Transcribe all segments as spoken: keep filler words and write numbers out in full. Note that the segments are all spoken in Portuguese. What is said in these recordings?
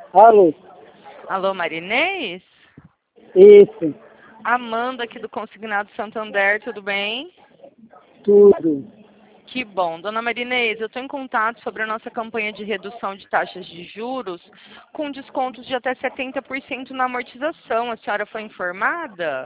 Alô? Alô, Marinês? Isso, Amanda aqui do Consignado Santander, tudo bem? tudo. Que bom. Dona Marinês, eu estou em contato sobre a nossa campanha de redução de taxas de juros com descontos de até setenta por cento na amortização. A senhora foi informada?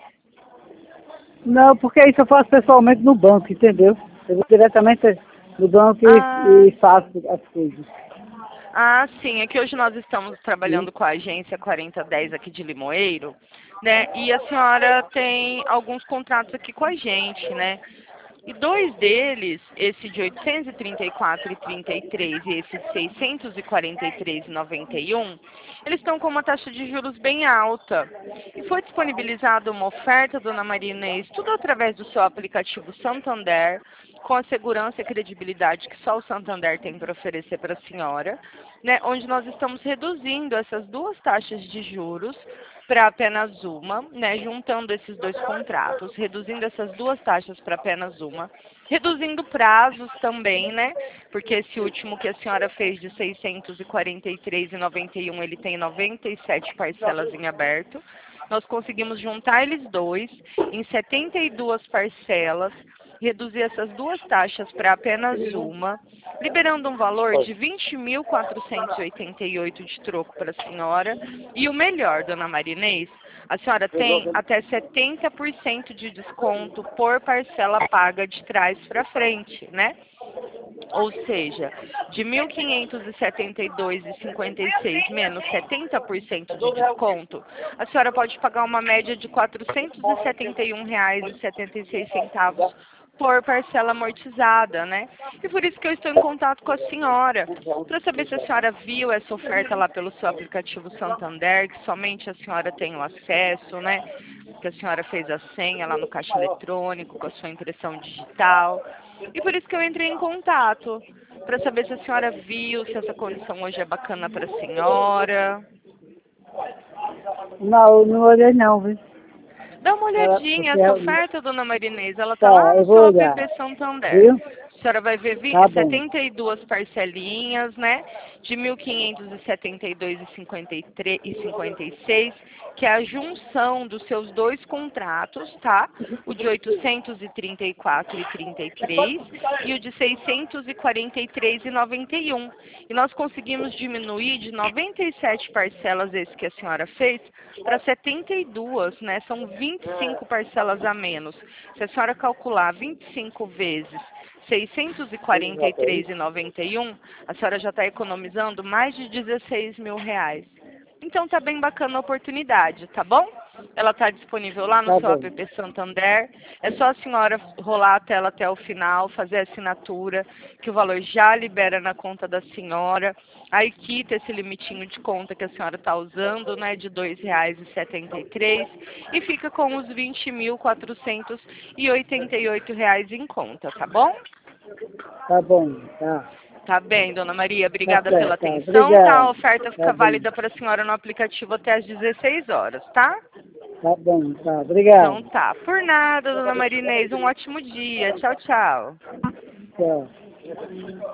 Não, porque isso eu faço pessoalmente no banco, entendeu? Eu vou diretamente no banco Ah, e, e faço as coisas. ah, sim. É que hoje nós estamos Sim. trabalhando com a agência quarenta dez aqui de Limoeiro, né? E a senhora tem alguns contratos aqui com a gente, né? E dois deles, esse de oitocentos e trinta e quatro e trinta e três e esse de seiscentos e quarenta e três e noventa e um, eles estão com uma taxa de juros bem alta. E foi disponibilizada uma oferta, dona Maria Inês, tudo através do seu aplicativo Santander, com a segurança e credibilidade que só o Santander tem para oferecer para a senhora, né, onde nós estamos reduzindo essas duas taxas de juros para apenas uma, né, juntando esses dois contratos, reduzindo essas duas taxas para apenas uma, reduzindo prazos também, né, porque esse último que a senhora fez de seiscentos e quarenta e três e noventa e um, ele tem noventa e sete parcelas em aberto. Nós conseguimos juntar eles dois em setenta e duas parcelas, reduzir essas duas taxas para apenas uma, liberando um valor de vinte mil quatrocentos e oitenta e oito de troco para a senhora. E o melhor, dona Marinês, a senhora tem até setenta por cento de desconto por parcela paga de trás para frente, né? Ou seja, de mil quinhentos e setenta e dois reais e cinquenta e seis menos setenta por cento de desconto, a senhora pode pagar uma média de quatrocentos e setenta e um reais e setenta e seis centavos por parcela amortizada, né? E por isso que eu estou em contato com a senhora, para saber se a senhora viu essa oferta lá pelo seu aplicativo Santander, que somente a senhora tem o acesso, né? Que a senhora fez a senha lá no caixa eletrônico, com a sua impressão digital. E por isso que eu entrei em contato, para saber se a senhora viu, se essa condição hoje é bacana para a senhora. Não, não olhei não, viu? Dá uma Ela, olhadinha, porque, essa oferta, dona Marinês, ela tá lá tá, no eu seu vou app olhar, Santander. viu? A senhora vai ver vi- Tá bom. setenta e duas parcelinhas, né? De mil quinhentos e setenta e dois reais e cinquenta e três e cinquenta e seis, que é a junção dos seus dois contratos, tá? O de oitocentos e trinta e quatro e trinta e três e o de seiscentos e quarenta e três e noventa e um. E nós conseguimos diminuir de noventa e sete parcelas, esse que a senhora fez, para setenta e duas, né? São vinte e cinco parcelas a menos. Se a senhora calcular vinte e cinco vezes seiscentos e quarenta e três reais e noventa e um, a senhora já está economizando mais de dezesseis mil reais. Então tá bem bacana a oportunidade, tá bom? Ela está disponível lá no Tá seu bom. app Santander. É só a senhora rolar a tela até o final, fazer a assinatura, que o valor já libera na conta da senhora. Aí quita esse limitinho de conta que a senhora está usando, né, de dois reais e setenta e três, e fica com os vinte mil quatrocentos e oitenta e oito reais em conta, tá bom? Tá bom, tá. Tá bem, dona Maria, Tá obrigada pela certo, tá. atenção, tá? A Obrigado. oferta Tá fica bom. válida para a senhora no aplicativo até às dezesseis horas, tá? Tá bom, tá. Então Obrigado. tá. Por nada, dona Marinês, um ótimo dia. Tchau, tchau. Tchau.